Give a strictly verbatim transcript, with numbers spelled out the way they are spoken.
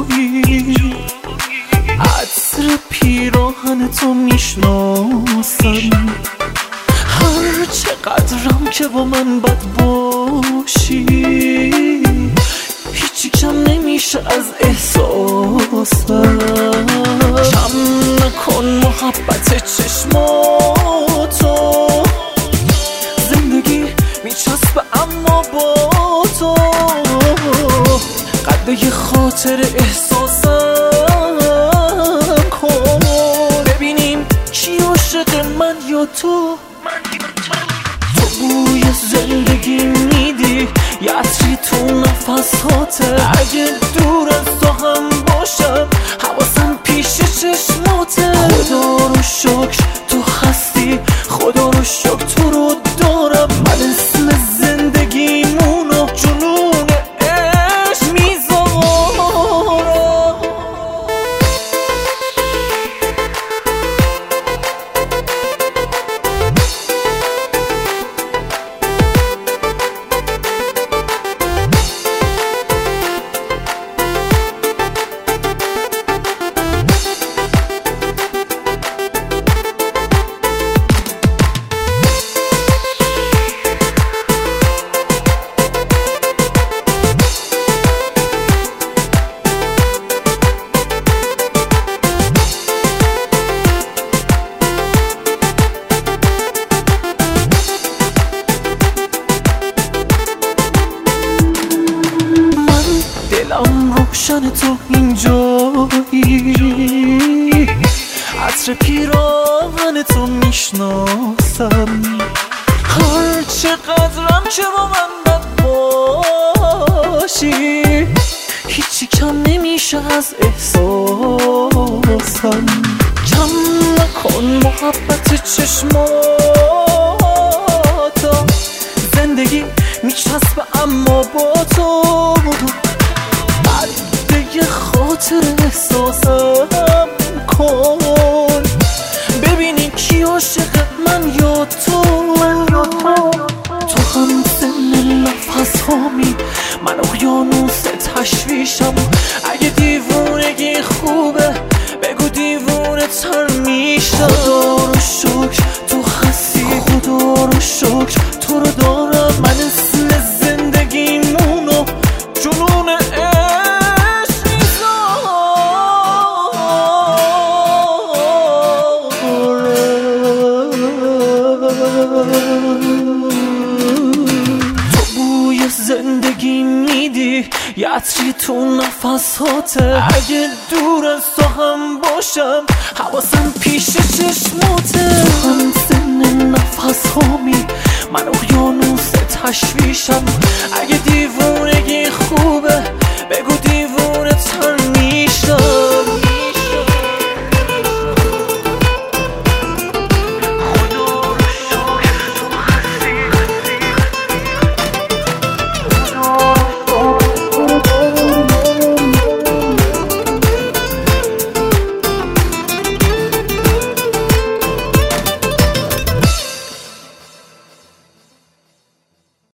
عطر پیراهن تو میشناسم، هر چقدرم که با من بد باشی هیچی کم نمیشه از احساسم. کم نکن محبت چشماتو، زندگی میچسبه اما با تو قده خاطر احساسم کن، ببینیم کی عاشق من یا تو. تو بوی زندگی میدی، یه عطری تو نفساته، اگه دور از تو هم باشم حواسم پیش چشماته. خدا رو شکر تو هستی، خدا رو شکر تو رو دارم، من اسم زندگیمونو جنون عشق میذارم. دلم روشن تو اینجایی، عطر پیراهن تو میشناسم، هر چقدرم که با من بد باشی هیچی کم نمیشه از احساسم. کم نکن محبت چشماتو، زندگی میچسبه اما با تو قده خاطر احساسم کن، ببینی کی عاشق من یا تو. تو هم سن نفس هامی، من اقیانوس تشویشم، اگه دیوونگی خوبه بگو دیوونه تر میشم. خدا رو شکر تو هستی، خدا رو شکر تو رو دارم، من اسم زندگیمونو جنون عشق میذارم. تو بوی زندگی میدی، یه عطری تو نفساته، اگه دور از تو هم باشم حواسم پیش چشماته. تو هم سن نفس هامی، من اقیانوس تشویشم، اگه دیوونگی خوبه بگو دیوونه تر